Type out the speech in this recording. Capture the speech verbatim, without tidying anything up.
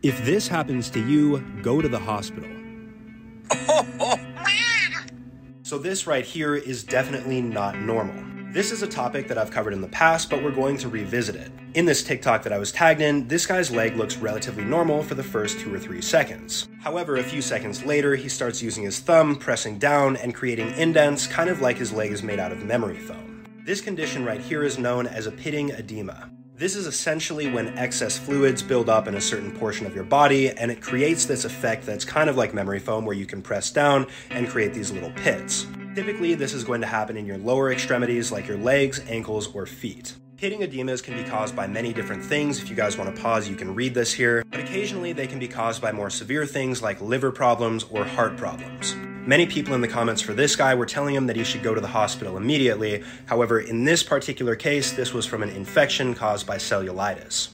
If this happens to you, go to the hospital. So this right here is definitely not normal. This is a topic that I've covered in the past, but we're going to revisit it. In this TikTok that I was tagged in, this guy's leg looks relatively normal for the first two or three seconds. However, a few seconds later, he starts using his thumb, pressing down, and creating indents, kind of like his leg is made out of memory foam. This condition right here is known as a pitting edema. This is essentially when excess fluids build up in a certain portion of your body, and it creates this effect that's kind of like memory foam where you can press down and create these little pits. Typically, this is going to happen in your lower extremities like your legs, ankles, or feet. Pitting edemas can be caused by many different things. If you guys want to pause, you can read this here. But occasionally, they can be caused by more severe things like liver problems or heart problems. Many people in the comments for this guy were telling him that he should go to the hospital immediately. However, in this particular case, this was from an infection caused by cellulitis.